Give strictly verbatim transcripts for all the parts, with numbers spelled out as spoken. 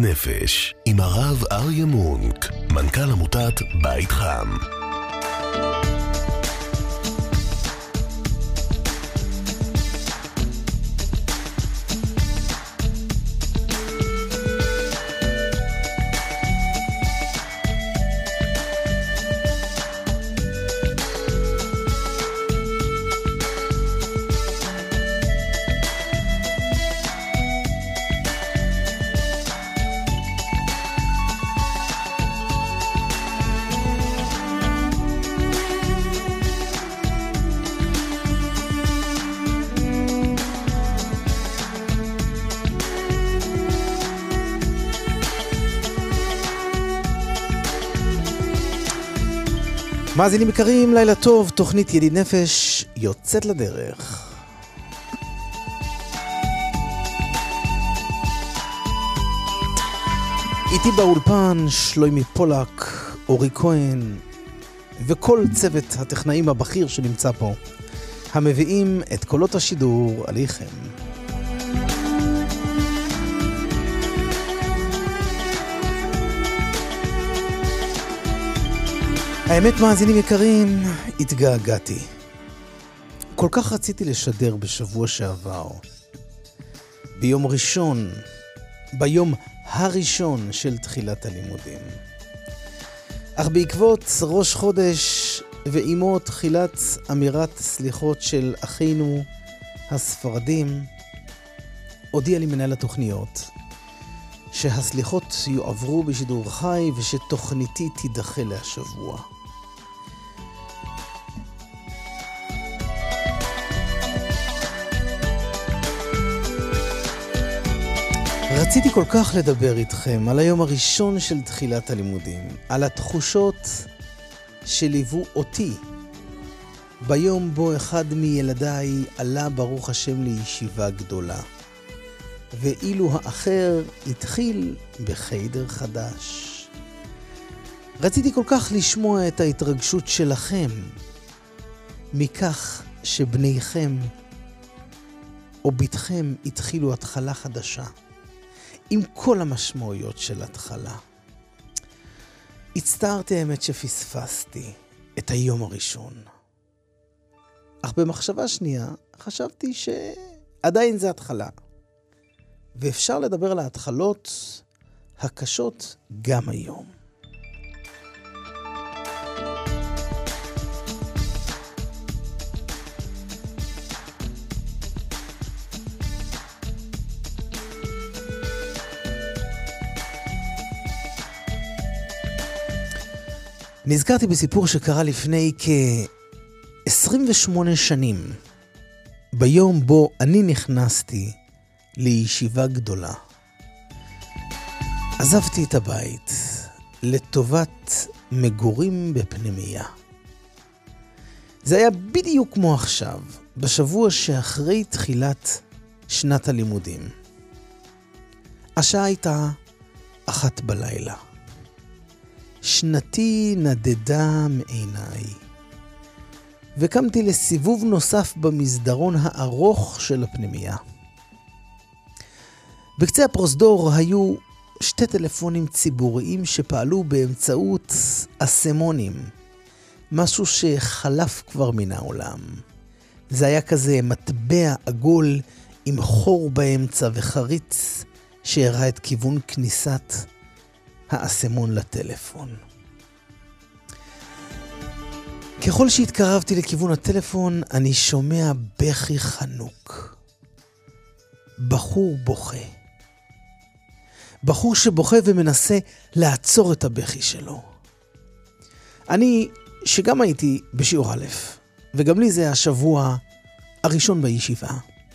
נפש עם הרב אריה מונק, מנכ"ל עמותת בית חם. מאזינים יקרים, לילה טוב, תוכנית ידיד נפש יוצאת לדרך. איתי באולפן שלומי פולק, אורי כהן וכל צוות הטכנאים הבכיר שנמצא פה, המביאים את קולות השידור עליכם. האמת, מאזינים יקרים, התגעגעתי. כל כך רציתי לשדר בשבוע שעבר, ביום ראשון, ביום הראשון של תחילת הלימודים. אך בעקבות ראש חודש ועימו תחילת אמירת סליחות של אחינו הספרדים, הודיע לי מנהל התוכניות שהסליחות יועברו בשידור חי ושתוכניתי תידחה להשבוע. רציתי כל כך לדבר איתכם על היום הראשון של תחילת הלימודים, על התחושות שליוו אותי ביום בו אחד מילדיי עלה ברוך השם לישיבה גדולה, ואילו האחר התחיל בחדר חדש. רציתי כל כך לשמוע את ההתרגשות שלכם מכך שבניכם או בתכם התחילו התחלה חדשה, עם כל המשמעויות של התחלה. הצטערתי האמת שפספסתי את היום הראשון. אך במחשבה שנייה חשבתי שעדיין זה התחלה. ואפשר לדבר על ההתחלות הקשות גם היום. נזכרתי בסיפור שקרה לפני כ-עשרים ושמונה שנים, ביום בו אני נכנסתי לישיבה גדולה. עזבתי את הבית לטובת מגורים בפנימייה. זה היה בדיוק כמו עכשיו, בשבוע שאחרי תחילת שנת הלימודים. השעה הייתה אחת בלילה. שנתי נדדה מעיניי, וקמתי לסיבוב נוסף במסדרון הארוך של הפנימייה. בקצה הפרוזדור היו שתי טלפונים ציבוריים שפעלו באמצעות אסמונים, משהו שחלף כבר מן העולם. זה היה כזה מטבע עגול עם חור באמצע וחריץ שהראה את כיוון כניסת האסמון לטלפון. ככל שהתקרבתי לכיוון הטלפון, אני שומע בכי חנוק. בחור בוכה. בחור שבוכה ומנסה לעצור את הבכי שלו. אני, שגם הייתי בשיעור א', וגם לי זה השבוע הראשון בישיבה,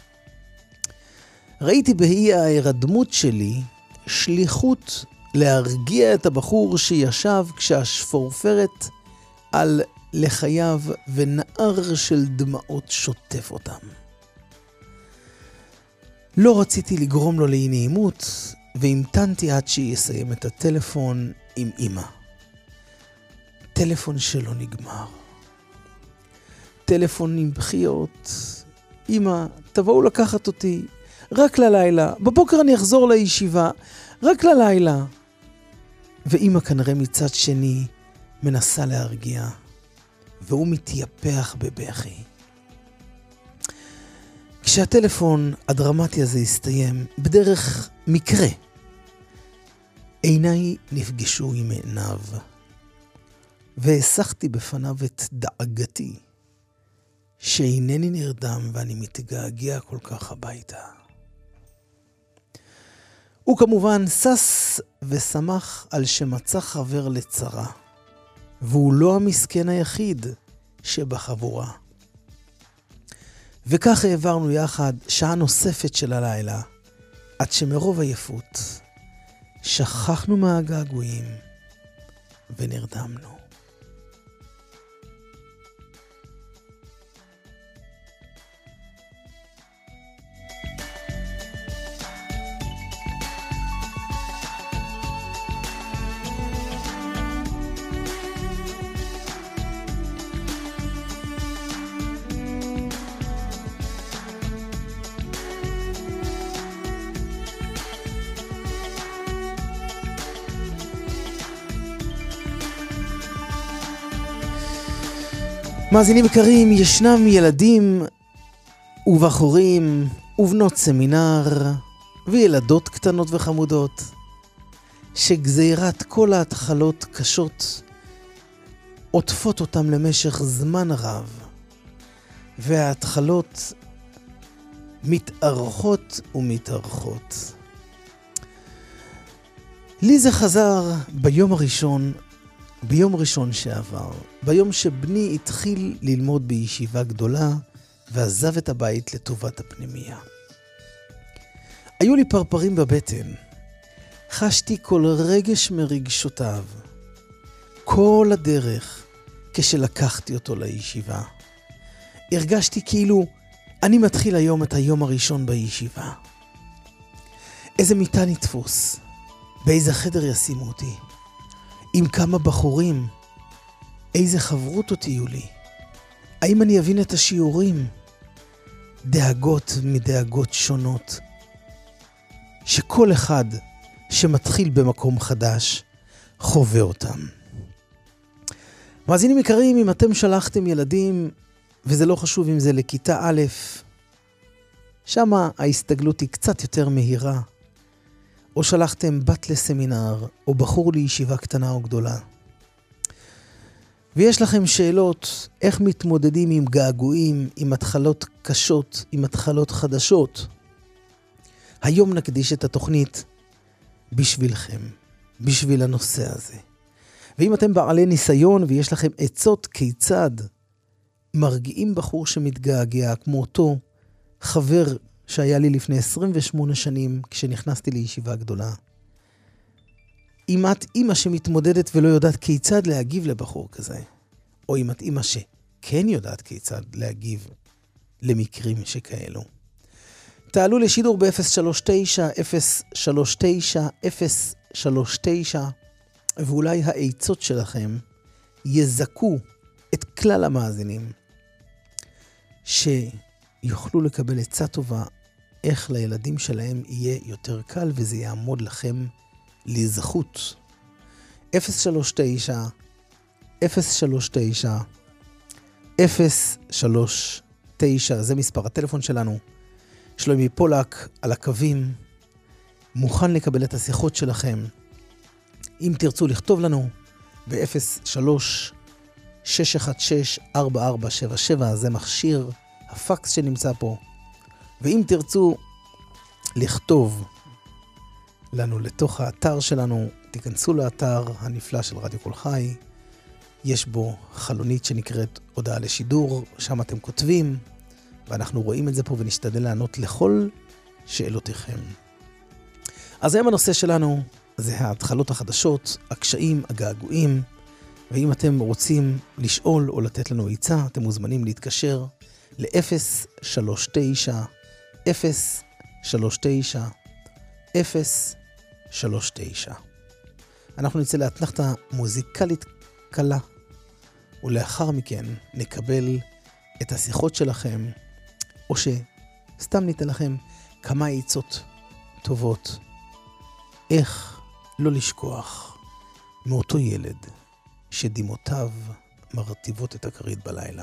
ראיתי באי ההירדמות שלי שליחות להרגיע את הבחור שישב כשהשפורפרת על לחייו ונער של דמעות שוטף אותם. לא רציתי לגרום לו לאי נעימות, והמתנתי עד שיסיים את הטלפון עם אמא. טלפון שלו נגמר. טלפון עם בחיות. אמא, תבואו לקחת אותי. רק ללילה. בבוקר אני אחזור לישיבה. רק ללילה. ואמא כנראה מצד שני מנסה להרגיע, והוא מתייפח בבכי. כשהטלפון הדרמטי הזה הסתיים, בדרך מקרה, עיניי נפגשו עם עיניו, והסחתי בפניו את דאגתי, שאינני נרדם ואני מתגעגע כל כך הביתה. הוא כמובן סס ושמח על שמצא חבר לצרה, והוא לא המסכן היחיד שבחבורה. וכך העברנו יחד שעה נוספת של הלילה, עד שמרוב עייפות שכחנו מהגעגועים ונרדמנו. מאזינים יקרים, ישנם ילדים ובחורים ובנות סמינר וילדות קטנות וחמודות שגזירת כל ההתחלות קשות עוטפות אותם למשך זמן רב, וההתחלות מתארכות ומתארכות. לי זה חזר ביום הראשון ביום ראשון שעבר, ביום שבני התחיל ללמוד בישיבה גדולה ועזב את הבית לטובת הפנימיה. היו לי פרפרים בבטן, חשתי כל רגש מרגשותיו, כל הדרך כשלקחתי אותו לישיבה. הרגשתי כאילו אני מתחיל היום את היום הראשון בישיבה. איזה מיטה נתפוס, באיזה חדר ישימו אותי, עם כמה בחורים, איזה חברות תהיו לי, האם אני אבין את השיעורים, דאגות מדאגות שונות, שכל אחד שמתחיל במקום חדש חווה אותם. מאזינים יקרים, אם אתם שלחתם ילדים, וזה לא חשוב אם זה לכיתה א', שמה ההסתגלות היא קצת יותר מהירה, או שלחתם בת לסמינר, או בחור לישיבה קטנה או גדולה. ויש לכם שאלות איך מתמודדים עם געגועים, עם התחלות קשות, עם התחלות חדשות. היום נקדיש את התוכנית בשבילכם, בשביל הנושא הזה. ואם אתם בעלי ניסיון ויש לכם עצות כיצד מרגיעים בחור שמתגעגע, כמו אותו חבר שהיה לי לפני עשרים ושמונה שנים כשנכנסתי לישיבה גדולה. אם את אימא שמתמודדת ולא יודעת כיצד להגיב לבחור כזה, או אם את אימא שכן יודעת כיצד להגיב למקרים שכאלו. תעלו לשידור ב-אפס שלוש תשע אפס שלוש תשע אפס שלוש תשע, ואולי העצות שלכם יזכו את כלל המאזינים שיוכלו לקבל עצה טובה איך לילדים שלהם יהיה יותר קל, וזה יעמוד לכם לזכות. אפס שלוש תשע אפס שלוש תשע אפס שלוש תשע, זה מספר הטלפון שלנו. שלומי פולק על הקווים, מוכן לקבל את השיחות שלכם. אם תרצו לכתוב לנו ב-אפס שלוש שש אחת שש ארבע ארבע שבע שבע, זה מכשיר הפקס שנמצא פה. ואם תרצו לכתוב לנו לתוך האתר שלנו, תיכנסו לאתר הנפלא של רדיו קול חי. יש בו חלונית שנקראת הודעה לשידור, שם אתם כותבים, ואנחנו רואים את זה פה ונשתדל לענות לכל שאלותיכם. אז היום הנושא שלנו זה ההתחלות החדשות, הקשיים, הגעגועים, ואם אתם רוצים לשאול או לתת לנו עצה, אתם מוזמנים להתקשר ל-אפס שלוש תשע אפס שלוש תשע אפס שלוש תשע. אנחנו נצא לאתנחתה מוזיקלית קלה, ולאחר מכן נקבל את השיחות שלכם, או שסתם ניתן לכם כמה עצות טובות איך לא לשכוח מאותו ילד שדמעותיו מרטיבות את הכרית בלילה.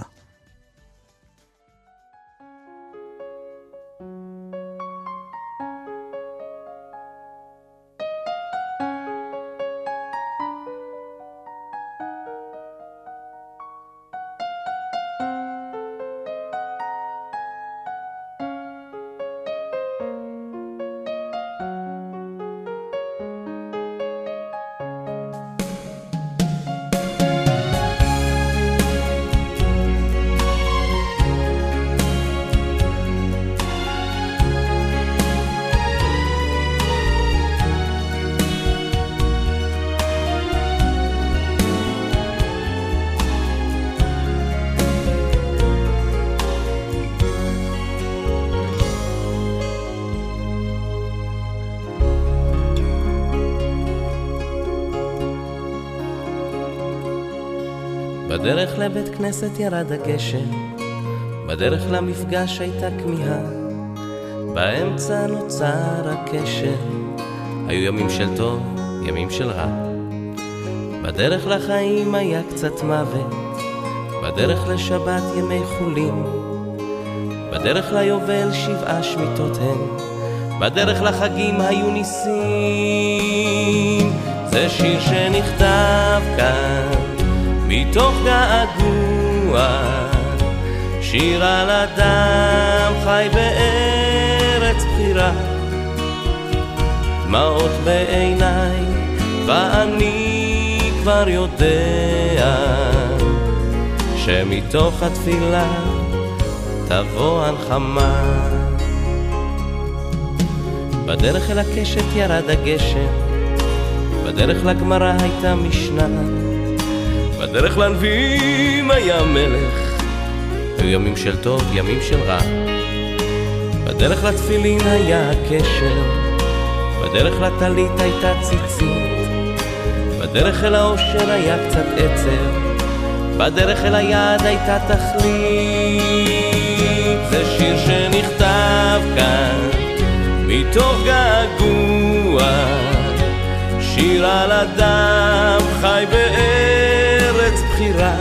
בדרך לבית כנסת ירד הגשם, בדרך למפגש הייתה כמיהה, באמצע נוצר הקשר, היו ימים של טוב, ימים של רע. בדרך לחיים היה קצת מוות, בדרך לשבת ימי חולין, בדרך ליובל שבעה שמיטות הן, בדרך לחגים היו ניסים. זה שיר שנכתב כאן מתוך געגוע, שיר על אדם חי בארץ בחירה, דמעות בעיניי ואני כבר יודע שמתוך התפילה תבוא הנחמה. בדרך אל הקשת ירד הגשם, בדרך לגמרא הייתה משנה, בדרך לנביאים היה מלך, היו ימים של טוב, ימים של רע. בדרך לתפילין היה הקשר, בדרך לטלית הייתה ציצית, בדרך אל האושר היה קצת עצב, בדרך אל היד הייתה תכלית. זה שיר שנכתב כאן מתוך געגוע, שיר על אדם חי בארץ בחירה,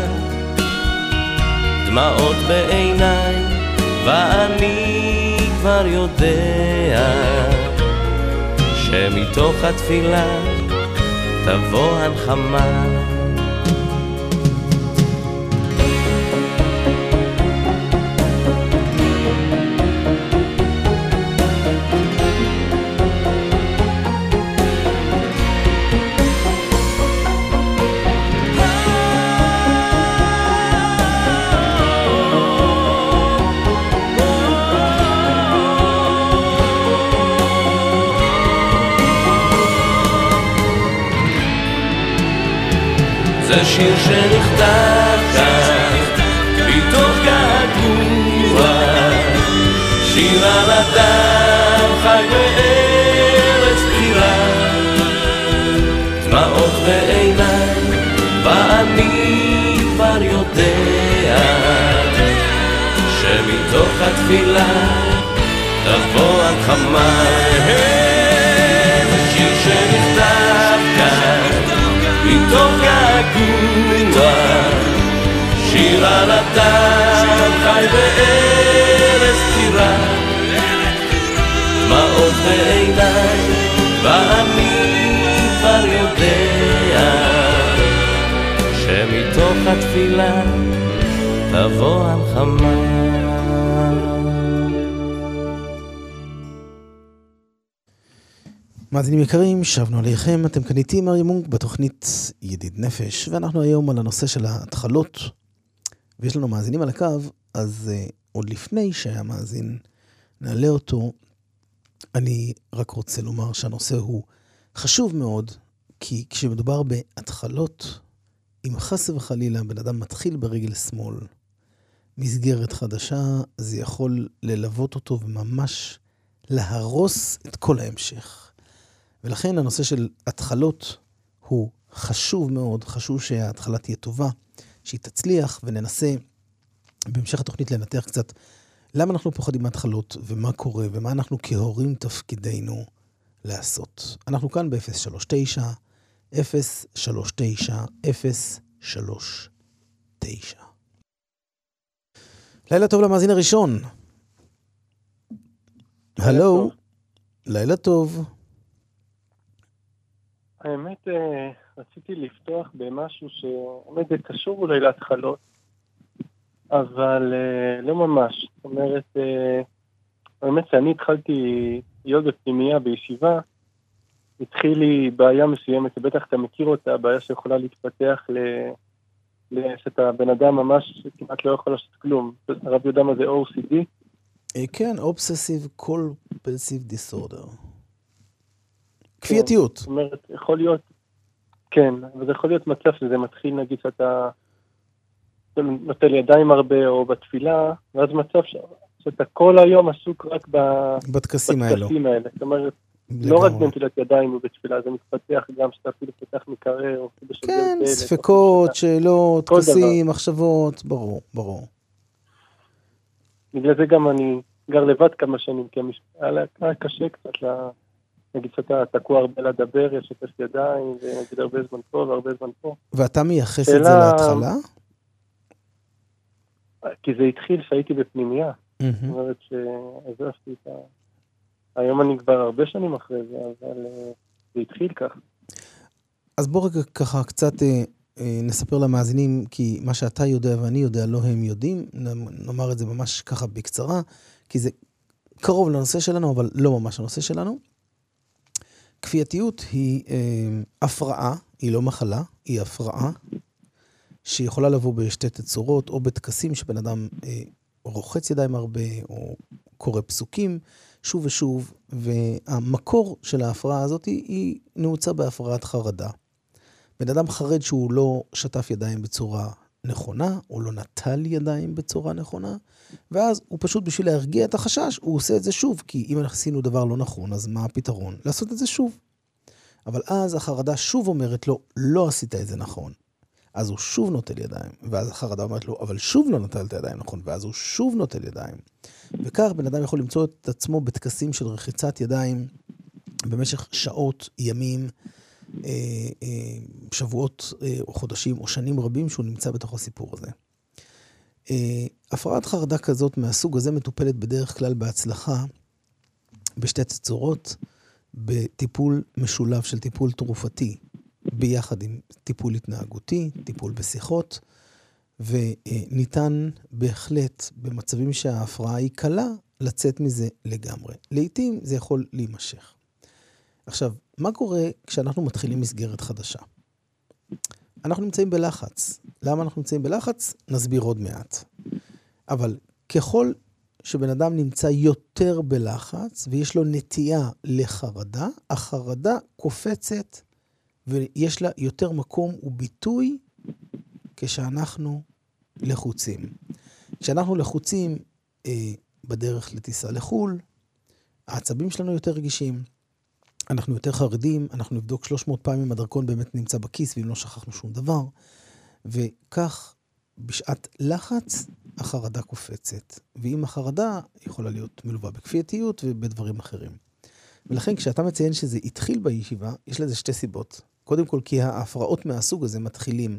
דמעות בעיניי ואני כבר יודע שמתוך התפילה תבוא הנחמה. זה שיר שנכתב כאן מתוך געגוע, שיר על אדם חי בארץ בחירה, דמעות בעיניי ואני כבר יודע שמתוך התפילה תבוא הנחמה. זה שיר שנכתב כאן מתוך געגוע, שיר על אדם חי בארץ בחירה, דמעות בעיניי ואני כבר יודע שמתוך התפילה תבוא הנחמה. מאזינים יקרים, שבנו עליכם, אתם כאן איתי מר ימונג בתוכנית ידיד נפש, ואנחנו היום על הנושא של ההתחלות, ויש לנו מאזינים על הקו, אז uh, עוד לפני שהיה מאזין נעלה אותו. אני רק רוצה לומר שהנושא הוא חשוב מאוד, כי כשמדובר בהתחלות, אם חס וחלילה בן אדם מתחיל ברגל שמאל מסגרת חדשה, זה יכול ללוות אותו וממש להרוס את כל ההמשך. ולכן הנושא של התחלות הוא חשוב מאוד, חשוב שההתחלה תהיה טובה, שהיא תצליח, וננסה בהמשך התוכנית לנתח קצת למה אנחנו פוחדים מהתחלות, ומה קורה, ומה אנחנו כהורים תפקידנו לעשות. אנחנו כאן ב-אפס שלוש תשע, אפס שלוש תשע, אפס שלוש תשע. לילה טוב למאזין הראשון. הלו, לילה טוב. האמת, רציתי לפתוח במשהו שעומד קשור אולי להתחלות, אבל לא ממש. זאת אומרת, האמת שאני התחלתי להיות בפנימייה בישיבה, התחיל לי בעיה מסוימת, בטח אתה מכיר אותה, בעיה שיכולה להתפתח ל... שאתה בן אדם ממש כמעט לא יכול לעשות כלום. הרב יודע מה זה או סי די? כן, Obsessive Compulsive Disorder. כפייתיות. זאת אומרת, יכול להיות, כן, אבל זה יכול להיות מצב שזה מתחיל, נגיד שאתה נוטל ידיים הרבה או בתפילה, ואז מצב שאתה כל היום עסוק רק בטקסים האלו. זאת אומרת, לא רק בנטילת ידיים ובתפילה, זה מתפתח גם שאתה אפילו פתח מקרר, או אפילו שגר כן, דלת, ספקות, שאלות, טקסים, מחשבות, ברור, ברור. בגלל זה גם אני גר לבד כמה שנים, כי היה קשה קצת, נגיד שאתה תקוע הרבה לדבר, יש שפש ידיים, ונגיד הרבה זמן פה והרבה זמן פה. ואתה מייחס את זה להתחלה? כי זה התחיל שהייתי בפנימייה. זאת אומרת שעזבתי את ה... היום אני כבר הרבה שנים אחרי זה, אבל זה התחיל כך. אז בוא רגע ככה קצת נספר למאזינים, כי מה שאתה יודע ואני יודע לא הם יודעים, נאמר את זה ממש ככה בקצרה, כי זה קרוב לנושא שלנו, אבל לא ממש הנושא שלנו. כפייתיות היא אה, הפרעה, היא לא מחלה, היא הפרעה, שיכולה לבוא בשתי תצורות, או בתקסים שבן אדם אה, רוחץ ידיים הרבה, או קורא פסוקים, שוב ושוב, והמקור של ההפרעה הזאת היא, היא נעוצה בהפרעת חרדה. בן אדם חרד שהוא לא שטף ידיים בצורה נכונה, או לא נטל ידיים בצורה נכונה, ואז הוא פשוט בשביל להרגיע את החשש, הוא עושה את זה שוב, כי אם עשינו דבר לא נכון, אז מה הפתרון? לעשות את זה שוב. אבל אז החרדה שוב אומרת לו, לא עשית את זה נכון. אז הוא שוב נוטל ידיים, ואז החרדה אומרת לו, אבל שוב לא נוטל את הידיים נכון, ואז הוא שוב נוטל ידיים. וכך בן אדם יכול למצוא את עצמו בתקסים של רחיצת ידיים, במשך שעות, ימים, שבועות או חודשים או שנים רבים שהוא נמצא בתוך הסיפור הזה. הפרעת חרדה כזאת מהסוג הזה מטופלת בדרך כלל בהצלחה בשתי צורות, בטיפול משולב של טיפול תרופתי ביחד עם טיפול התנהגותי, טיפול בשיחות, וניתן בהחלט במצבים שההפרעה היא קלה לצאת מזה לגמרי. לעתים זה יכול להימשך. עכשיו, מה קורה כשאנחנו מתחילים מסגרת חדשה? אנחנו נמצאים בלחץ. למה אנחנו נמצאים בלחץ? נסביר עוד מעט. אבל ככל שבן אדם נמצא יותר בלחץ, ויש לו נטייה לחרדה, החרדה קופצת, ויש לה יותר מקום וביטוי כשאנחנו לחוצים. כשאנחנו לחוצים אה, בדרך לטיסה לחול, העצבים שלנו יותר רגישים, אנחנו יותר חרדים, אנחנו נבדוק שלוש מאות פעמים אם הדרכון באמת נמצא בכיס, ואם לא שכחנו שום דבר, וכך בשעת לחץ החרדה קופצת, ואם החרדה יכולה להיות מלווה בכפייתיות ובדברים אחרים. ולכן כשאתה מציין שזה התחיל בישיבה, יש לזה שתי סיבות. קודם כל כי ההפרעות מהסוג הזה מתחילים,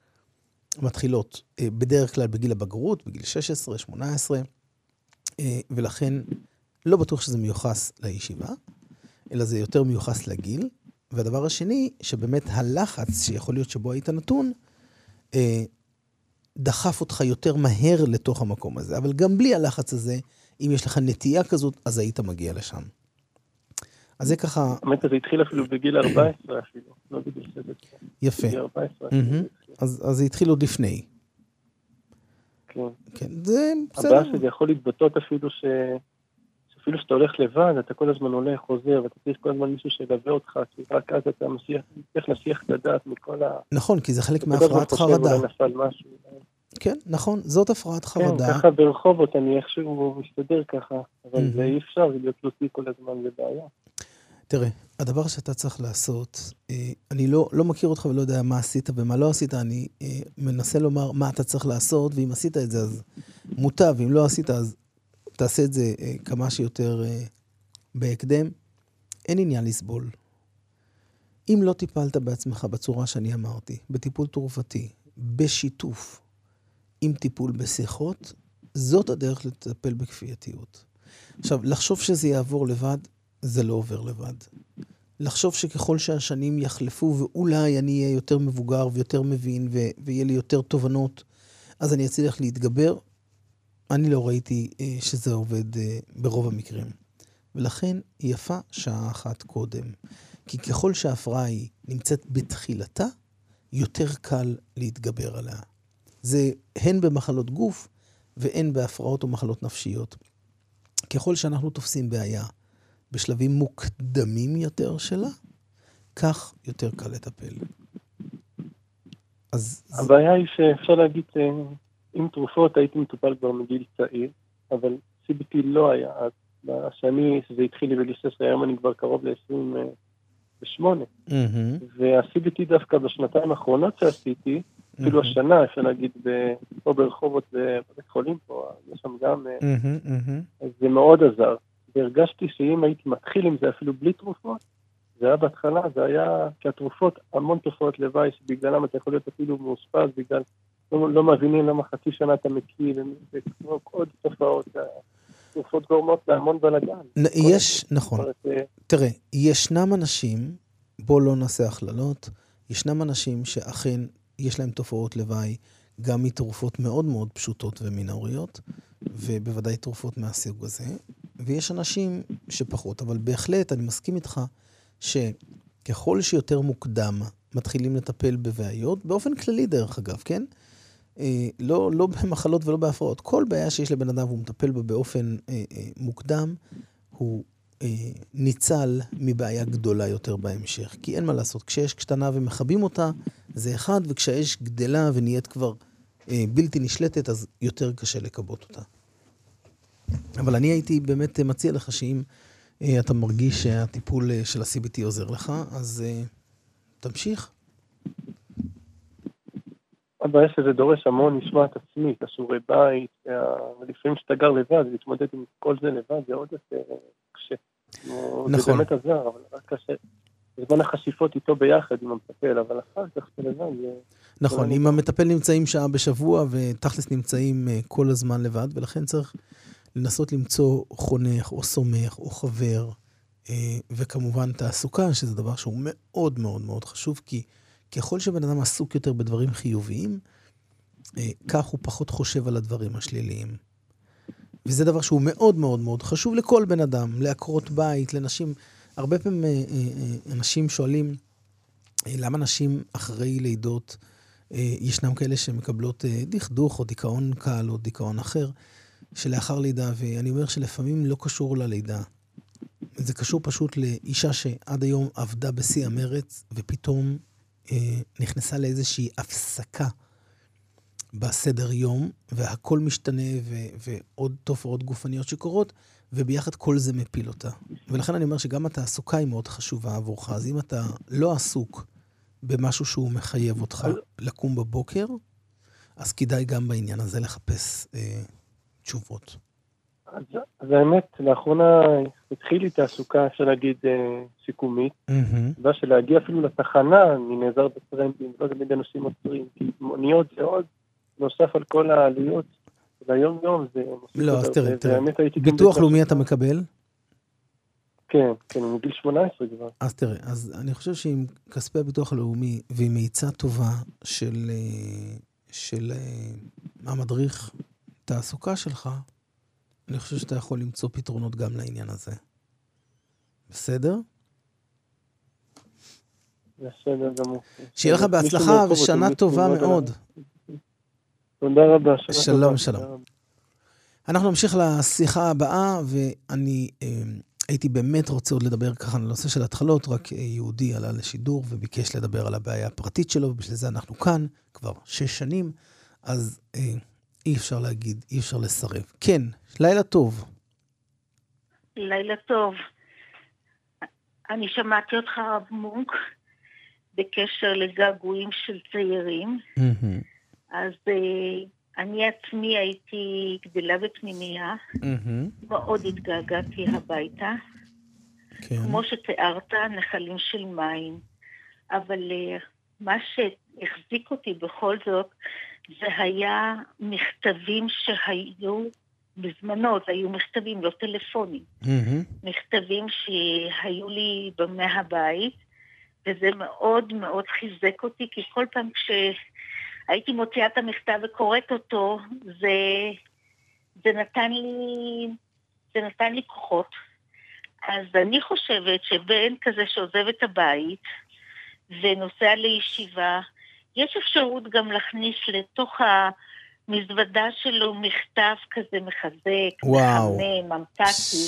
מתחילות אה, בדרך כלל בגיל הבגרות, בגיל שש עשרה, שמונה עשרה, אה, ולכן לא בטוח שזה מיוחס לישיבה, אלא זה יותר מיוחס לגיל. והדבר השני, שבאמת הלחץ שיכול להיות שבו היית נתון, אה, דחף אותך יותר מהר לתוך המקום הזה. אבל גם בלי הלחץ הזה, אם יש לך נטייה כזאת, אז היית מגיע לשם. אז זה ככה... האמת, זה התחיל אפילו בגיל ארבע עשרה אפילו, לא בגיל שבע עשרה. יפה. בגיל ארבע עשרה. אז, אז זה התחיל עוד לפני. כן. כן, זה בסדר. הבעיה שזה יכול להתבטאות אפילו ש... אפילו שאתה הולך לבד, אתה כל הזמן הולך, חוזר, ואתה צריך כל הזמן מישהו שילווה אותך, כי רק אז אתה צריך להסיח את הדעת מכל ה... נכון, כי זה חלק מהפרעת חרדה. אולי נפל משהו. כן, נכון, זאת הפרעת חרדה. כן, ככה ברחובות, אני איכשהו מסתדר ככה, אבל זה אי אפשר, להיות תלותי כל הזמן לבעיה. תראה, הדבר שאתה צריך לעשות, אני לא, לא מכיר אותך ולא יודע מה עשית ומה לא עשית, אני מנסה לומר מה אתה צריך לעשות, ואם עשית את זה אז מוטב, ואם לא עשית אז תעשה את זה כמה שיותר בהקדם. אין עניין לסבול. אם לא טיפלת בעצמך בצורה שאני אמרתי, בטיפול תרופתי, בשיתוף, עם טיפול בשיחות, זאת הדרך לטפל בכפייתיות. עכשיו, לחשוב שזה יעבור לבד, זה לא עובר לבד. לחשוב שככל שהשנים יחלפו, ואולי אני אהיה יותר מבוגר ויותר מבין, ו- ויהיה לי יותר תובנות, אז אני אצליח להתגבר, אני לא ראיתי אה, שזה עובד אה, ברוב המקרים. ולכן יפה שעה אחת קודם. כי ככל שההפרעה היא נמצאת בתחילתה, יותר קל להתגבר עליה. זה הן במחלות גוף, והן בהפרעות או מחלות נפשיות. ככל שאנחנו תופסים בעיה בשלבים מוקדמים יותר שלה, כך יותר קל לטפל. אז הבעיה היא שאפשר להגיד, עם תרופות הייתי מטופל כבר מגיל צעיר, אבל סי בי טי לא היה. אז בשני, שזה התחיל לי בגיל שש עשרה, היום אני כבר קרוב ל-עשרים ושמונה. וה-סי בי טי דווקא בשנתיים האחרונות שעשיתי, אפילו השנה, אפשר להגיד, פה ברחובות בבית חולים פה, יש שם גם, אז זה מאוד עזר. והרגשתי שאם הייתי מתחיל עם זה אפילו בלי תרופות, זה היה בהתחלה, זה היה שהתרופות, המון תופעות לוואי, שבגללם אתה יכול להיות אפילו מאושפז, בגלל לא, לא מבינים למה חצי שנה אתה מכיר, ועוד תופעות, תרופות גורמות להמון בלגן. יש, נכון. תראה, ישנם אנשים, בוא לא נעשה הכללות, ישנם אנשים שאכן יש להם תופעות לוואי, גם מתרופות מאוד מאוד פשוטות ומינוריות, ובוודאי תרופות מהסוג הזה, ויש אנשים שפחות, אבל בהחלט אני מסכים איתך שככל שיותר מוקדם מתחילים לטפל בבעיות, באופן כללי דרך אגב, כן? אה, לא, לא במחלות ולא בהפרעות. כל בעיה שיש לבן אדם והוא מטפל בה באופן אה, אה, מוקדם, הוא אה, ניצל מבעיה גדולה יותר בהמשך. כי אין מה לעשות, כשיש קטנה ומחבים אותה, זה אחד, וכשהאש גדלה ונהיית כבר אה, בלתי נשלטת, אז יותר קשה לקבות אותה. אבל אני הייתי באמת מציע לך שאם אה, אתה מרגיש שהטיפול אה, של ה-סי בי טי עוזר לך, אז אה, תמשיך. הבעיה שזה דורש המון משמעת עצמית, השיעורי בית, ולפעמים שאתה גר לבד, להתמודד עם כל זה לבד, זה עוד יותר קשה. נכון. זה באמת עזר, אבל רק קשה. זה בוא החשיפות איתו ביחד עם המטפל, אבל אחר כך זה לבד. נכון, אם המטפל נמצאים שעה בשבוע, ותכלס נמצאים כל הזמן לבד, ולכן צריך לנסות למצוא חונך, או סומך, או חבר, וכמובן תעסוקה, שזה דבר שהוא מאוד מאוד מאוד חשוב, כי ככל שבן אדם עסוק יותר בדברים חיוביים, כך הוא פחות חושב על הדברים השליליים. וזה דבר שהוא מאוד מאוד מאוד חשוב לכל בן אדם, לעקרות בית, לנשים. הרבה פעמים אנשים שואלים, למה נשים אחרי לידות, ישנם כאלה שמקבלות דכדוך או דיכאון קל או דיכאון אחר, שלאחר לידה, ואני אומר שלפעמים לא קשור ללידה. זה קשור פשוט לאישה שעד היום עבדה בשיא המרץ, ופתאום נכנסה לאיזושהי הפסקה בסדר יום, והכל משתנה, ו- ועוד תופעות גופניות שקורות, וביחד כל זה מפיל אותה. ולכן אני אומר שגם התעסוקה היא מאוד חשובה עבורך, אז אם אתה לא עסוק במשהו שהוא מחייב אותך לקום בבוקר, אז כדאי גם בעניין הזה לחפש אה, תשובות. אז, אז האמת, לאחרונה התחיל לי תעסוקה, אפשר להגיד, אה, שיקומית, mm-hmm. ושלהגיע אפילו לתחנה, אני נעזר בטרמפים, לא תמיד אנשים עוצרים, כי מוניות זה עוד, נוסף על כל העלויות, והיום יום זה... לא, אז תראה, תראה, ביטוח לאומי אתה מקבל? כן, כן, מגיל שמונה עשרה כבר. אז תראה, אז אני חושב שעם כספי הביטוח הלאומי, ועם מיצה טובה של, של המדריך תעסוקה שלך, אני חושב שאתה יכול למצוא פתרונות גם לעניין הזה. בסדר? בסדר גמור. שיהיה לך בהצלחה ושנה טובה מאוד. תודה רבה. שלום, שלום. אנחנו נמשיך לשיחה הבאה, ואני אה, הייתי באמת רוצה עוד לדבר ככה על הנושא של התחלות, רק יהודי עלה לשידור וביקש לדבר על הבעיה הפרטית שלו, ובשביל זה אנחנו כאן כבר שש שנים, אז אה, אי אפשר להגיד, אי אפשר לסרב. כן, לילה טוב. לילה טוב. אני שמעתי אותך רב מונק בקשר לגעגועים של צעירים. Mm-hmm. אז uh, אני עצמי הייתי גדלה בפנימייה, mm-hmm. מאוד התגעגעתי הביתה, כן. כמו שתיארת, נחלים של מים. אבל מה שהחזיק אותי בכל זאת, זה היה מכתבים שהיו, בזמנו, זה היו מכתבים, לא טלפונים. Mm-hmm. מכתבים שהיו לי במאה הבית, וזה מאוד מאוד חיזק אותי, כי כל פעם כשהייתי מוציאה את המכתב וקוראת אותו, זה, זה נתן לי, זה נתן לי כוחות. אז אני חושבת שבן כזה שעוזב את הבית, ונוסע לישיבה, יש אפשרות גם להכניס לתוך המזוודה שלו מכתב כזה מחזק, וואו. מחמם, אמפתי.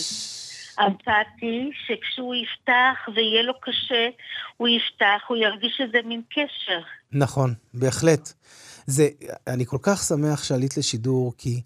אמפתי שכשהוא יפתח ויהיה לו קשה, הוא יפתח, הוא ירגיש שזה מין קשר. נכון, בהחלט. זה, אני כל כך שמח שעלית לשידור, כי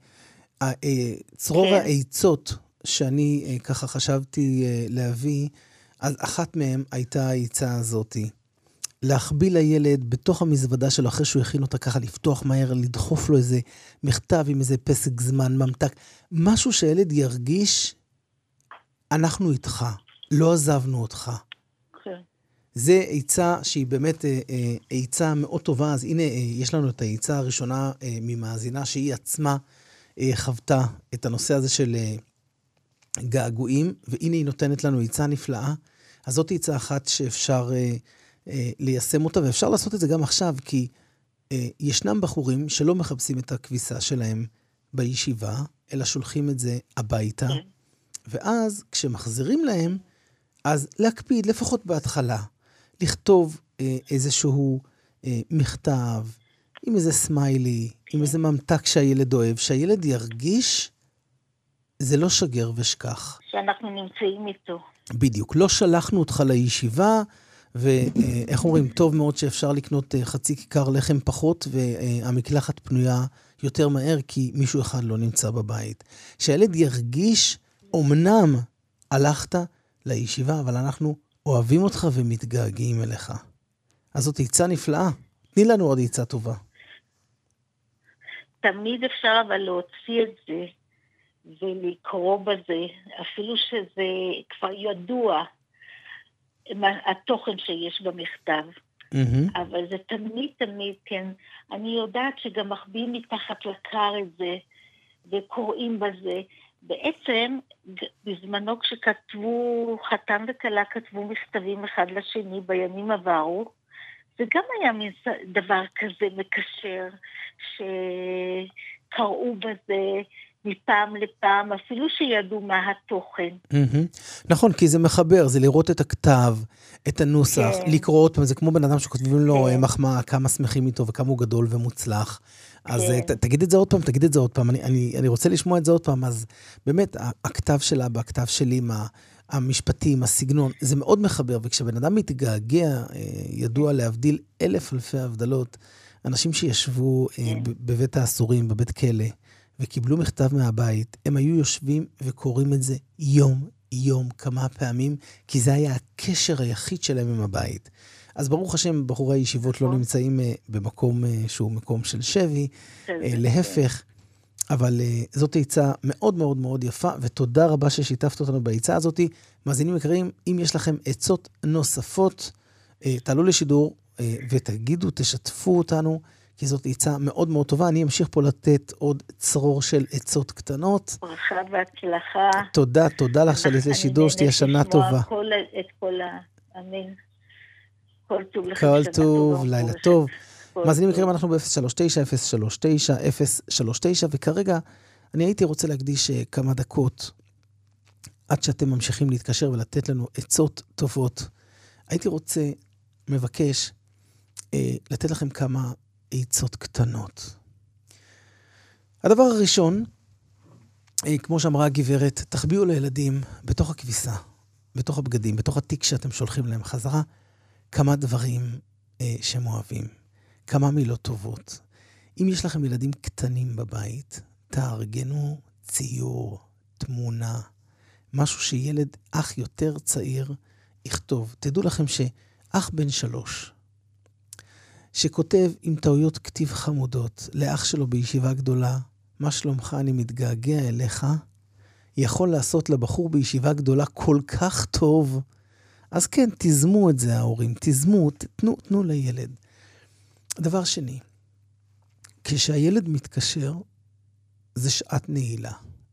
צרור כן. העיצות שאני ככה חשבתי להביא, אז אחת מהם הייתה העיצה הזאתי. להחביא לילד בתוך המזוודה שלו, אחרי שהוא הכין אותה ככה, לפתוח מהר, לדחוף לו איזה מכתב עם איזה פסק זמן, ממתק. משהו שהילד ירגיש, אנחנו איתך, לא עזבנו אותך. כן. זה עיצה שהיא באמת אה, אה, עיצה מאוד טובה. אז הנה, אה, יש לנו את העיצה הראשונה אה, ממאזינה, שהיא עצמה אה, חוותה את הנושא הזה של אה, געגועים, והנה היא נותנת לנו עיצה נפלאה. אז זאת עיצה אחת שאפשר אה, אה, ליישם אותה, ואפשר לעשות את זה גם עכשיו, כי אה, ישנם בחורים שלא מחפשים את הכביסה שלהם בישיבה, אלא שולחים את זה הביתה, כן. ואז כשמחזירים להם, אז להקפיד, לפחות בהתחלה, לכתוב אה, איזשהו אה, מכתב, עם איזה סמיילי, עם איזה ממתק שהילד אוהב, שהילד ירגיש, זה לא שגר ושכח. שאנחנו נמצאים איתו. בדיוק, לא שלחנו אותך לישיבה, ואיך אומרים, טוב מאוד שאפשר לקנות אה, חצי כיכר לחם פחות, והמקלחת פנויה יותר מהר, כי מישהו אחד לא נמצא בבית. שהילד ירגיש, אומנם הלכת לישיבה, אבל אנחנו אוהבים אותך ומתגעגעים אליך. אז זאת עיצה נפלאה. תני לנו עוד עיצה טובה. תמיד אפשר אבל להוציא את זה, ולקרוא בזה, אפילו שזה כבר ידוע, התוכן שיש במכתב. Mm-hmm. אבל זה תמיד תמיד, כן. אני יודעת שגם מחביאים מתחת לקר את זה, וקוראים בזה. בעצם, בזמנו כשכתבו, חתן וכלה כתבו מכתבים אחד לשני בימים עברו, זה גם היה מין דבר כזה מקשר, שקראו בזה מפעם לפעם, אפילו שידעו מה התוכן. Mm-hmm. נכון, כי זה מחבר, זה לראות את הכתב, את הנוסח, כן. לקרוא עוד פעם, זה כמו בן אדם שכותבים לו כן. מחמאה, כמה שמחים איתו וכמה הוא גדול ומוצלח. אז כן. ת, תגיד את זה עוד פעם, תגיד את זה עוד פעם, אני, אני, אני רוצה לשמוע את זה עוד פעם. אז באמת, הכתב שלה בכתב שלי, מה, המשפטים, הסגנון, זה מאוד מחבר, וכשבן אדם מתגעגע, ידוע להבדיל אלף אלפי הבדלות, אנשים שישבו כן. בבית האסורים, בבית כלא, וקיבלו מכתב מהבית, הם היו יושבים וקוראים את זה יום, יום, כמה פעמים, כי זה היה הקשר היחיד שלהם עם הבית. אז ברוך השם, בחורי הישיבות לא נמצאים במקום שהוא מקום של שבי, להפך, אבל זאת עיצה מאוד מאוד מאוד יפה, ותודה רבה ששיתפת אותנו בעיצה הזאת. מאזינים יקרים, אם יש לכם עצות נוספות, תעלו לשידור ותגידו, תשתפו אותנו, כי זאת עיצה מאוד מאוד טובה. אני אמשיך פה לתת עוד צרור של עצות קטנות. ברכה והצלחה. תודה, תודה לך שעלית לשידור, שתהיה שנה טובה. אני נהנית לשמוע את כל האמן. כל טוב לך. כל טוב, לילה טוב. מאזינים יקרים, אנחנו ב-אפס שלוש תשע אפס שלוש תשע אפס שלוש תשע, וכרגע אני הייתי רוצה להקדיש כמה דקות, עד שאתם ממשיכים להתקשר ולתת לנו עצות טובות. הייתי רוצה, מבקש, אה, לתת לכם כמה עצות קטנות. הדבר הראשון, אה, כמו שאמרה הגברת, תחביאו לילדים בתוך הכביסה, בתוך הבגדים, בתוך התיק שאתם שולחים להם חזרה, כמה דברים אה, שהם אוהבים, כמה מילות טובות. אם יש לכם ילדים קטנים בבית, תארגנו ציור, תמונה, משהו שילד אח יותר צעיר יכתוב. תדעו לכם שאח בן שלוש, שכותב עם טעויות כתיב חמודות לאח שלו בישיבה גדולה, מה שלומך, אני מתגעגע אליך, יכול לעשות לבחור בישיבה גדולה כל כך טוב, אז כן, תזמו את זה ההורים, תזמו, תנו, תנו לילד. דבר שני, כשהילד מתקשר, זה שעת נעילה.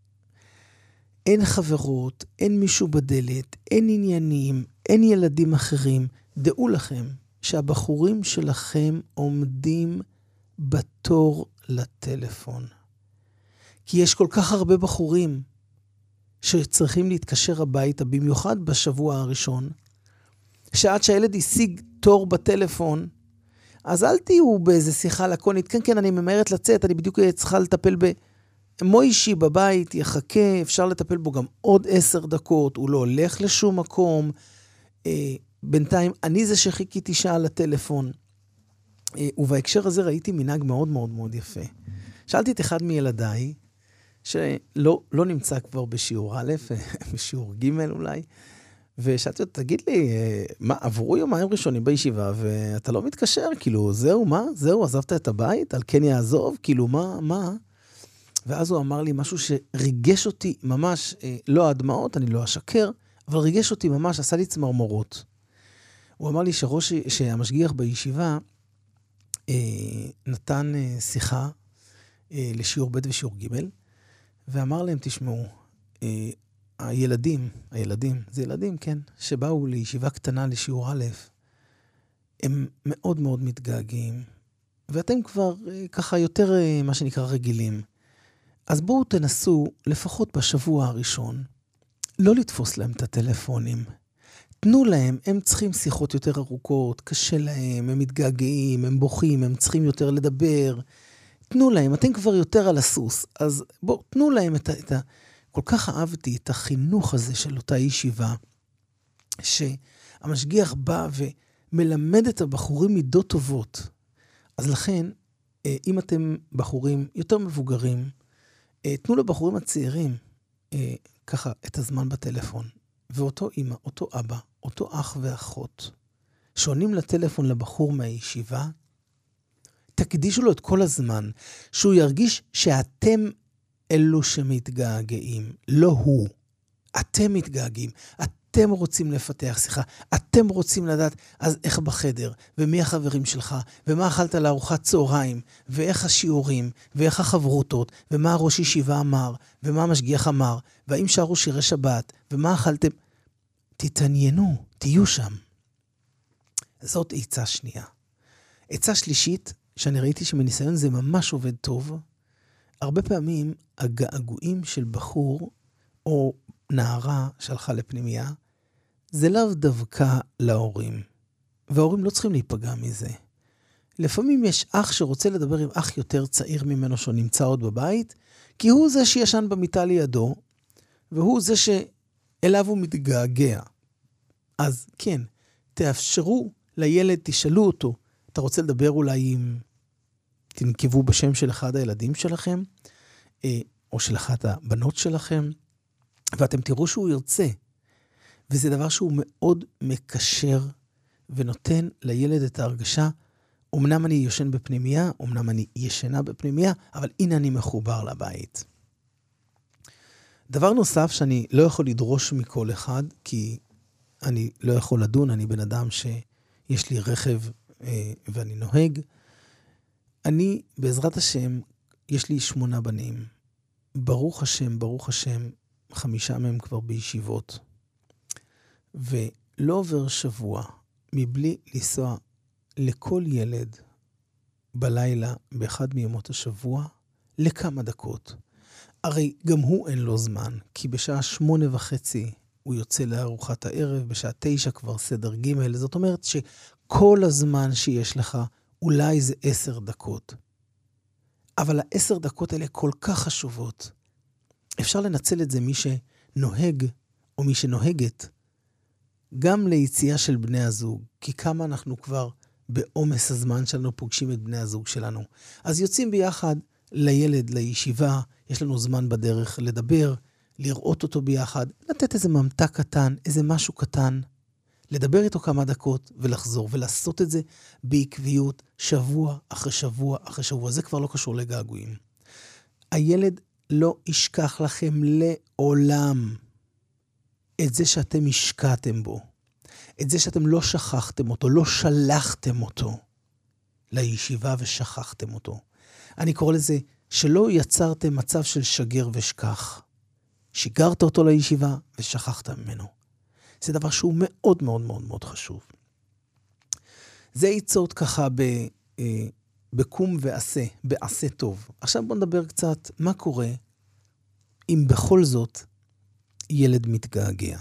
אין חברות, אין מישהו בדלת, אין עניינים, אין ילדים אחרים. דעו לכם שהבחורים שלכם עומדים בתור לטלפון. כי יש כל כך הרבה בחורים שצריכים להתקשר הביתה, במיוחד בשבוע הראשון, שעד שהילד השיג תור בטלפון, אז אל תהיו באיזה שיחה לקונית, כן, כן, אני ממהרת לצאת, אני בדיוק צריכה לטפל במוישי בבית, יחכה, אפשר לטפל בו גם עוד עשר דקות, הוא לא הולך לשום מקום, אה, בינתיים אני זה שחיכיתי שעה לטלפון, אה, ובהקשר הזה ראיתי מנהג מאוד מאוד מאוד יפה. שאלתי את אחד מילדיי, שלא לא נמצא כבר בשיעור א', בשיעור ג' אולי, ושאלתי אותו, תגיד לי, מה, עברו יומיים ראשונים בישיבה, ואתה לא מתקשר, כאילו, זהו, מה? זהו, עזבת את הבית? על כן יעזוב? כאילו, מה, מה? ואז הוא אמר לי משהו שריגש אותי ממש, לא הדמעות, אני לא אשקר, אבל ריגש אותי ממש, עשה לי צמרמורות. הוא אמר לי שראש, שהמשגיח בישיבה אה, נתן אה, שיחה אה, לשיעור ב' ושיעור ג', ואמר להם, תשמעו, אה, הילדים, הילדים, זה ילדים, כן, שבאו לישיבה קטנה לשיעור א', הם מאוד מאוד מתגעגעים, ואתם כבר אה, ככה יותר, אה, מה שנקרא, רגילים. אז בואו תנסו, לפחות בשבוע הראשון, לא לתפוס להם את הטלפונים. תנו להם, הם צריכים שיחות יותר ארוכות, קשה להם, הם מתגעגעים, הם בוכים, הם צריכים יותר לדבר. תנו להם, אתם כבר יותר על הסוס, אז בואו, תנו להם את ה... את ה כל כך אהבתי את החינוך הזה של אותה ישיבה, שהמשגיח בא ומלמד את הבחורים מידות טובות. אז לכן, אם אתם בחורים יותר מבוגרים, תנו לבחורים הצעירים ככה את הזמן בטלפון. ואותו אמא, אותו אבא, אותו אח ואחות, שעונים לטלפון לבחור מהישיבה, תקדישו לו את כל הזמן, שהוא ירגיש שאתם אלו שמתגעגעים, לא הוא. אתם מתגעגעים, אתם רוצים לפתח שיחה, אתם רוצים לדעת אז איך בחדר, ומי החברים שלך, ומה אכלת לארוחת צהריים, ואיך השיעורים, ואיך החברותות, ומה הראש ישיבה אמר, ומה המשגיח אמר, והאם שרו שירי שבת, ומה אכלתם. תתעניינו, תהיו שם. זאת עצה שנייה. עצה שלישית, שאני ראיתי שמניסיון זה ממש עובד טוב, הרבה פעמים הגעגועים של בחור או נערה שהלכה לפנימיה, זה לאו דווקא להורים. וההורים לא צריכים להיפגע מזה. לפעמים יש אח שרוצה לדבר עם אח יותר צעיר ממנו שנמצא עוד בבית, כי הוא זה שישן במיטה לידו, והוא זה שאליו הוא מתגעגע. אז כן, תאפשרו לילד, תשאלו אותו, אתה רוצה לדבר אולי עם... תנקבו בשם של אחד הילדים שלכם, או של אחת הבנות שלכם, ואתם תראו שהוא ירצה. וזה דבר שהוא מאוד מקשר, ונותן לילד את ההרגשה, אמנם אני יושן בפנימיה, אמנם אני ישנה בפנימיה, אבל הנה אני מחובר לבית. דבר נוסף שאני לא יכול לדרוש מכל אחד, כי אני לא יכול לדון, אני בן אדם שיש לי רכב ואני נוהג, אני, בעזרת השם, יש לי שמונה בנים. ברוך השם, ברוך השם, חמישה מהם כבר בישיבות. ולא עובר שבוע מבלי לנסוע לכל ילד בלילה, באחד מימות השבוע, לכמה דקות. הרי גם הוא אין לו זמן, כי בשעה שמונה וחצי הוא יוצא לארוחת הערב, בשעה תשע כבר סדר ג', זאת אומרת שכל הזמן שיש לך, אולי זה עשר דקות. אבל העשר דקות האלה כל כך חשובות. אפשר לנצל את זה מי שנוהג או מי שנוהגת, גם ליציאה של בני הזוג, כי כמה אנחנו כבר בעומס הזמן שלנו פוגשים את בני הזוג שלנו. אז יוצאים ביחד לילד, לישיבה, יש לנו זמן בדרך לדבר, לראות אותו ביחד, לתת איזה ממתק קטן, איזה משהו קטן, לדבר איתו כמה דקות ולחזור, ולעשות את זה בעקביות שבוע אחרי שבוע אחרי שבוע. זה כבר לא קשור לגעגועים. הילד לא ישכח לכם לעולם את זה שאתם השקעתם בו. את זה שאתם לא שכחתם אותו, לא שלחתם אותו לישיבה ושכחתם אותו. אני קורא לזה שלא יצרתם מצב של שגר ושכח. שיגרת אותו לישיבה ושכחת ממנו. זה דבר שהוא מאוד מאוד מאוד מאוד חשוב. זה ייצור ככה ב, אה, בקום ועשה, בעשה טוב. עכשיו בוא נדבר קצת מה קורה אם בכל זאת ילד מתגעגע.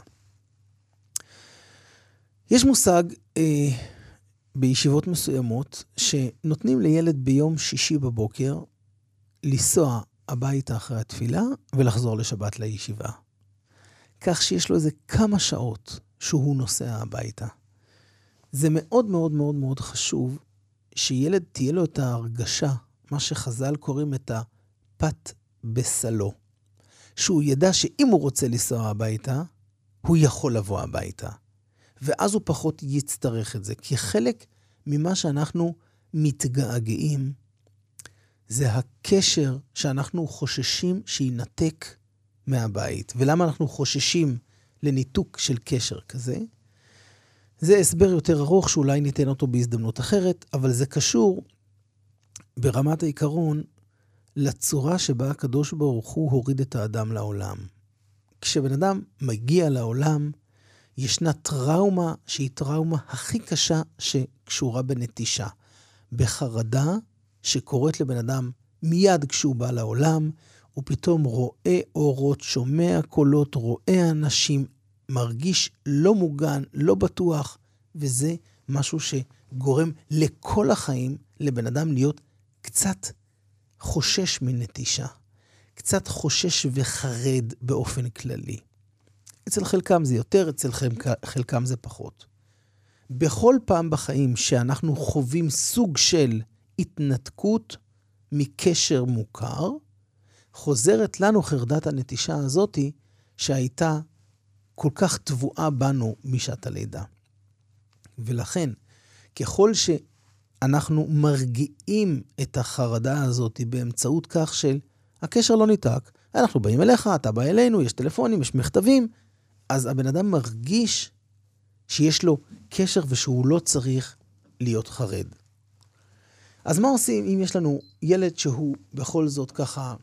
יש מושג אה, בישיבות מסוימות שנותנים לילד ביום שישי בבוקר לנסוע הביתה אחרי התפילה ולחזור לשבת לישיבה. כך שיש לו איזה כמה שעות שהוא נוסע הביתה. זה מאוד מאוד מאוד מאוד חשוב שילד תהיה לו את ההרגשה, מה שחז"ל קוראים את הפת בסלו. שהוא ידע שאם הוא רוצה לנסוע הביתה, הוא יכול לבוא הביתה. ואז הוא פחות יצטרך את זה. כי חלק ממה שאנחנו מתגעגעים, זה הקשר שאנחנו חוששים שינתק מהבית. ולמה אנחנו חוששים לניתוק של קשר כזה? זה הסבר יותר ארוך שאולי ניתן אותו בהזדמנות אחרת, אבל זה קשור ברמת העיקרון לצורה שבה הקדוש ברוך הוא הוריד את האדם לעולם. כשבן אדם מגיע לעולם, ישנה טראומה שהיא טראומה הכי קשה שקשורה בנטישה. בחרדה שקורית לבן אדם מיד כשהוא בא לעולם, הוא פתאום רואה אורות, שומע קולות, רואה אנשים, מרגיש לא מוגן, לא בטוח, וזה משהו שגורם לכל החיים לבן אדם להיות קצת חושש מנטישה, קצת חושש וחרד באופן כללי. אצל חלקם זה יותר, אצל חלקם זה פחות. בכל פעם בחיים שאנחנו חווים סוג של התנתקות מקשר מוכר, חוזרת לנו חרדת הנטישה הזאת שהייתה כל כך טבועה בנו משעת הלידה. ולכן, ככל שאנחנו מרגיעים את החרדה הזאת באמצעות כך של הקשר לא ניתק, אנחנו באים אליך, אתה בא אלינו, יש טלפונים, יש מכתבים, אז הבן אדם מרגיש שיש לו קשר ושהוא לא צריך להיות חרד. אז מה עושים אם יש לנו ילד שהוא בכל זאת ככה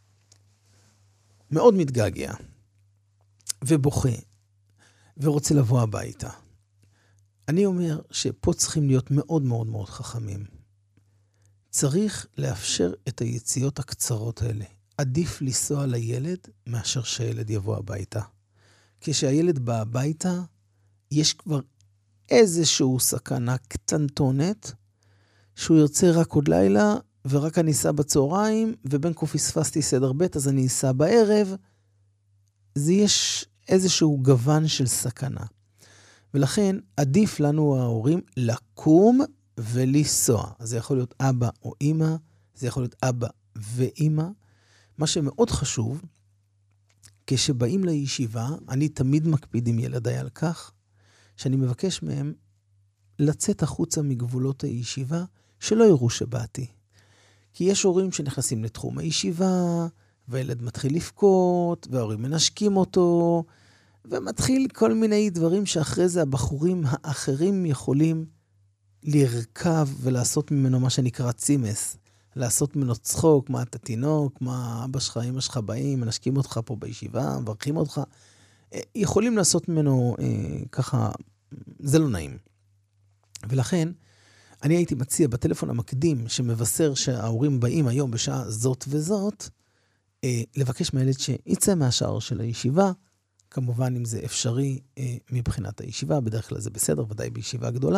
מאוד מתגעגע ובוכה ורוצה לבוא הביתה? אני אומר שפה צריכים להיות מאוד מאוד מאוד חכמים. צריך לאפשר את היציאות הקצרות האלה. עדיף לנסוע לילד מאשר שהילד יבוא הביתה. כשהילד בא הביתה, יש כבר איזשהו סכנה קטנטונת, שהוא יוצא רק עוד לילה, ורק אני אסע בצהריים, ובין כה פספסתי סדר ב' אז אני אסע בערב. זה יש איזשהו גוון של סכנה. ולכן עדיף לנו ההורים לקום ולנסוע. אז זה יכול להיות אבא או אמא, זה יכול להיות אבא ואמא. מה שמאוד חשוב, כשבאים לישיבה, אני תמיד מקפיד עם ילדיי על כך, שאני מבקש מהם לצאת החוצה מגבולות הישיבה, שלא יראו שבאתי. כי יש הורים שנכנסים לתחום הישיבה, והילד מתחיל לפקוט, וההורים מנשקים אותו, ומתחיל כל מיני דברים שאחרי זה הבחורים האחרים יכולים לרכב ולעשות ממנו מה שנקרא צימס. לעשות ממנו צחוק, מה אתה תינוק, מה אבא שלך, אמא שלך באים, מנשקים אותך פה בישיבה, מברכים אותך. יכולים לעשות ממנו אה, ככה, זה לא נעים. ולכן, אני הייתי מציע בטלפון המקדים שמבשר שההורים באים היום בשעה זאת וזאת, אה, לבקש מהילד שיצא מהשער של הישיבה, כמובן אם זה אפשרי אה, מבחינת הישיבה, בדרך כלל זה בסדר, ודאי בישיבה גדולה,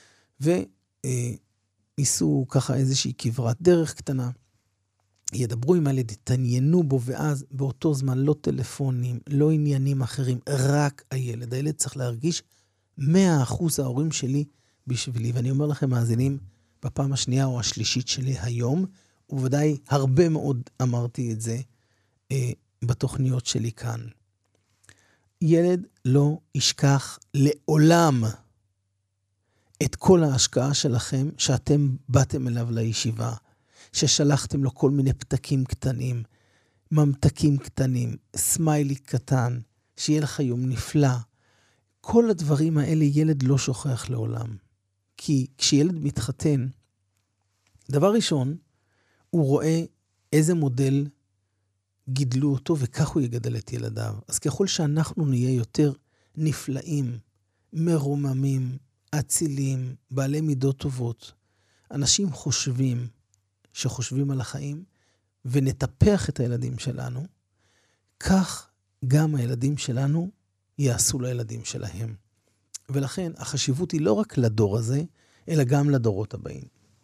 וניסו אה, ככה איזושהי כברת דרך קטנה, ידברו עם הילד, יתעניינו בו, ואז באותו זמן לא טלפונים, לא עניינים אחרים, רק הילד. הילד צריך להרגיש מאה אחוז ההורים שלי בשבילי, ואני אומר לכם מאזינים, בפעם השנייה או השלישית שלי היום, ובוודאי הרבה מאוד אמרתי את זה אה, בתוכניות שלי כאן. ילד לא ישכח לעולם את כל ההשקעה שלכם שאתם באתם אליו לישיבה, ששלחתם לו כל מיני פתקים קטנים, ממתקים קטנים, סמיילי קטן, שיהיה לך יום נפלא. כל הדברים האלה ילד לא שוכח לעולם. כי כשילד מתחתן, דבר ראשון, הוא רואה איזה מודל גידלו אותו, וכך הוא יגדל את ילדיו. אז ככל שאנחנו נהיה יותר נפלאים, מרוממים, אצילים, בעלי מידות טובות, אנשים חושבים, שחושבים על החיים, ונטפח את הילדים שלנו, כך גם הילדים שלנו יעשו לילדים שלהם. ולכן החשיבות היא לא רק לדור הזה, אלא גם לדורות הבאים.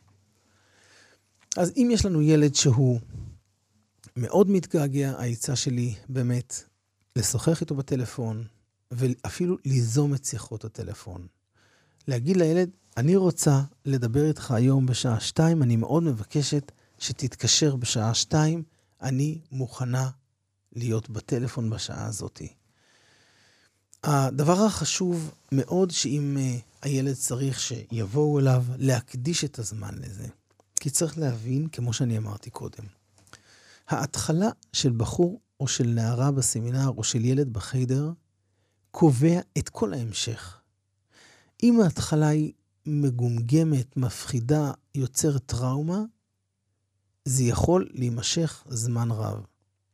אז אם יש לנו ילד שהוא מאוד מתגעגע, העצה שלי באמת לשוחח איתו בטלפון, ואפילו ליזום את שיחות הטלפון. להגיד לילד, אני רוצה לדבר איתך היום בשעה שתיים, אני מאוד מבקשת שתתקשר בשעה שתיים, אני מוכנה להיות בטלפון בשעה הזאת. הדבר החשוב מאוד שאם הילד צריך שיבואו אליו, להקדיש את הזמן לזה. כי צריך להבין, כמו שאני אמרתי קודם, ההתחלה של בחור או של נערה בסמינר או של ילד בחדר, קובע את כל ההמשך. אם ההתחלה היא מגומגמת, מפחידה, יוצרת טראומה, זה יכול להימשך זמן רב.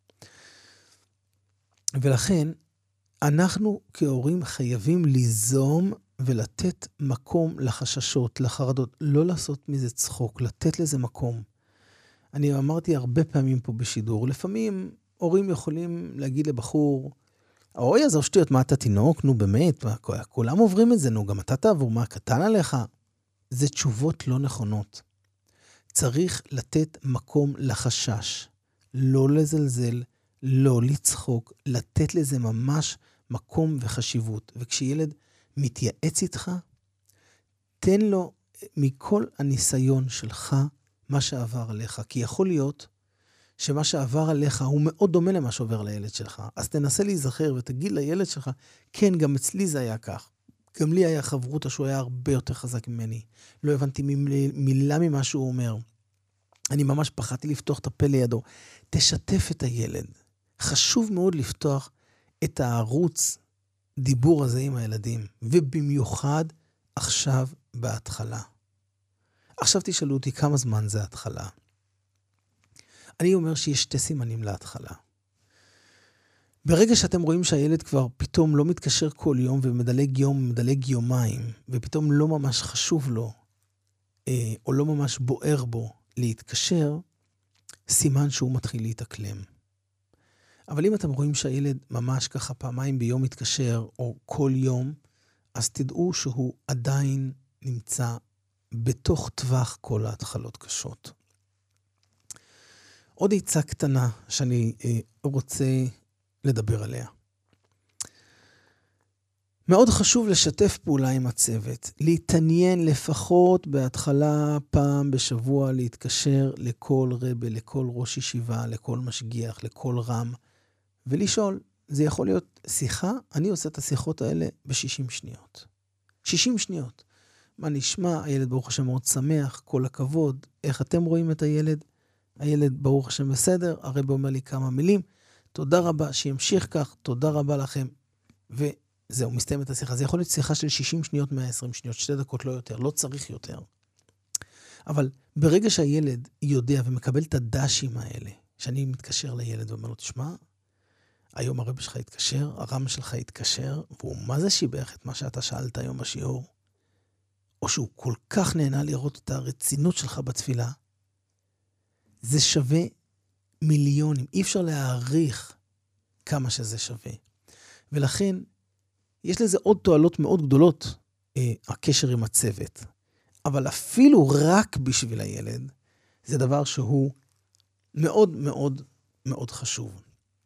ולכן, אנחנו כהורים חייבים ליזום ולתת מקום לחששות, לחרדות, לא לעשות מזה צחוק, לתת לזה מקום. אני אמרתי הרבה פעמים פה בשידור, לפעמים הורים יכולים להגיד לבחור, אוי, אז שטויות, מה אתה תינוק? נו באמת, מה, כולם עוברים את זה, נו גם אתה תעבור, מה קטן עליך? זה תשובות לא נכונות. צריך לתת מקום לחשש, לא לזלזל, לא לצחוק, לתת לזה ממש מקום וחשיבות. וכשילד מתייעץ איתך, תן לו מכל הניסיון שלך מה שעבר עליך. כי יכול להיות שמה שעבר עליך הוא מאוד דומה למה שעובר לילד שלך. אז תנסה להיזכר ותגיד לילד שלך, כן, גם אצלי זה היה כך. גם לי היה חברות שהוא היה הרבה יותר חזק ממני. לא הבנתי מילה ממה שהוא אומר. אני ממש פחדתי לפתוח את הפה לידו. תשתף את הילד. חשוב מאוד לפתוח את הערוץ דיבור הזה עם הילדים, ובמיוחד עכשיו בהתחלה. עכשיו תשאלו אותי כמה זמן זה התחלה. אני אומר שיש שתי סימנים להתחלה. ברגע שאתם רואים שהילד כבר פתאום לא מתקשר כל יום ומדלג יום, מדלג יומיים, ופתאום לא ממש חשוב לו, אה, או לא ממש בוער בו להתקשר, סימן שהוא מתחיל להתאקלם. אבל אם אתם רואים שהילד ממש ככה פעמיים ביום מתקשר, או כל יום, אז תדעו שהוא עדיין נמצא בתוך טווח כל ההתחלות קשות. עוד עצה קטנה שאני אה, רוצה לדבר עליה. מאוד חשוב לשתף פעולה עם הצוות, להתעניין לפחות בהתחלה פעם בשבוע, להתקשר לכל רבה, לכל ראש ישיבה, לכל משגיח, לכל רם, ולשאול, זה יכול להיות שיחה, אני עושה את השיחות האלה ב-שישים שניות. שישים שניות. מה נשמע? הילד ברוך השם מאוד שמח, כל הכבוד, איך אתם רואים את הילד? הילד ברוך השם בסדר, הרב אומר לי כמה מילים, תודה רבה, שימשיך כך, תודה רבה לכם, וזהו, מסתיים את השיחה. זה יכול להיות שיחה של שישים שניות, מאה ועשרים שניות, שתי דקות לא יותר, לא צריך יותר. אבל ברגע שהילד יודע ומקבל את הדשים האלה, שאני מתקשר לילד ואומר לו, תשמע, היום הרב שלך התקשר, הרם שלך התקשר, והוא מה זה שיבח את מה שאתה שאלת היום בשיעור, או שהוא כל כך נהנה לראות את הרצינות שלך בתפילה, זה שווה מיליונים. אי אפשר להעריך כמה שזה שווה. ולכן, יש לזה עוד תועלות מאוד גדולות, אה, הקשר עם הצוות. אבל אפילו רק בשביל הילד, זה דבר שהוא מאוד מאוד מאוד חשוב.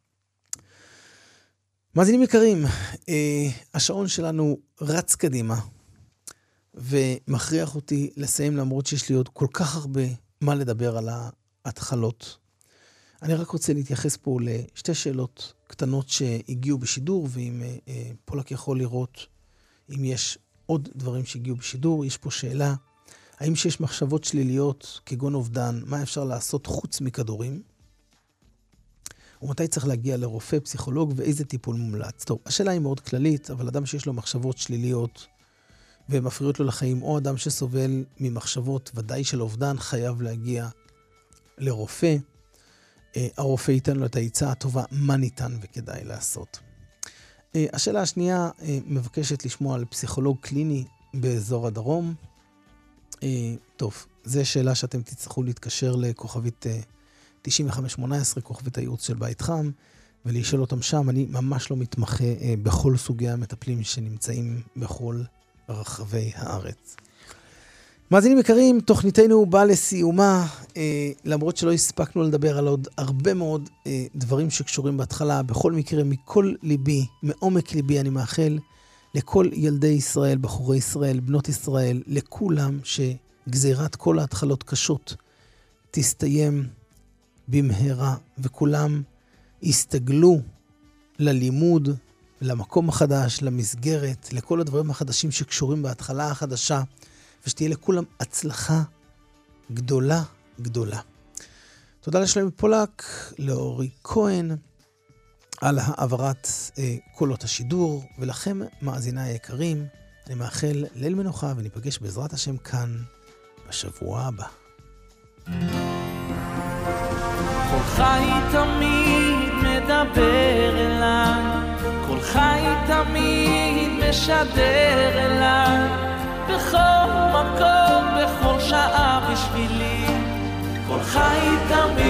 מאזינים יקרים, אה, השעון שלנו רץ קדימה, ומכריח אותי לסיים למרות שיש לי עוד כל כך הרבה מה לדבר על ההתחלות. אני רק רוצה להתייחס פה לשתי שאלות קטנות שהגיעו בשידור, ואם אה, פולק יכול לראות אם יש עוד דברים שהגיעו בשידור. יש פה שאלה, האם שיש מחשבות שליליות כגון אובדן, מה אפשר לעשות חוץ מכדורים? ומתי צריך להגיע לרופא, פסיכולוג, ואיזה טיפול מומלץ. טוב, השאלה היא מאוד כללית, אבל אדם שיש לו מחשבות שליליות ומפריעות לו לחיים, או אדם שסובל ממחשבות ודאי של אובדן, חייב להגיע לרופא. הרופא ייתן לו את העצה הטובה, מה ניתן וכדאי לעשות. השאלה השנייה מבקשת לשמוע על פסיכולוג קליני באזור הדרום. טוב, זו שאלה שאתם תצטרכו להתקשר לכוכבית תשעים וחמש שמונה עשרה, כוכבית הייעוץ של בית חם, ולשאול אותם שם. אני ממש לא מתמחה בכל סוגי המטפלים שנמצאים בכל רחבי הארץ. מאזינים יקרים, תוכניתנו באה לסיומה, אה, למרות שלא הספקנו לדבר על עוד הרבה מאוד אה, דברים שקשורים בהתחלה. בכל מקרה, מכל ליבי, מעומק ליבי, אני מאחל לכל ילדי ישראל, בחורי ישראל, בנות ישראל, לכולם שגזירת כל ההתחלות קשות תסתיים במהרה, וכולם יסתגלו ללימוד, למקום החדש, למסגרת, לכל הדברים החדשים שקשורים בהתחלה החדשה, ושתהיה לכולם הצלחה גדולה גדולה. תודה לשלומי פולק, לאורי כהן, על העברת אה, קולות השידור, ולכם מאזיני היקרים, אני מאחל ליל מנוחה, וניפגש בעזרת השם כאן בשבוע הבא. כל חי תמיד מדבר אליי, כל חי תמיד משדר אליי, בכל מקום, בכל שעה בשבילי, כל חי תמיד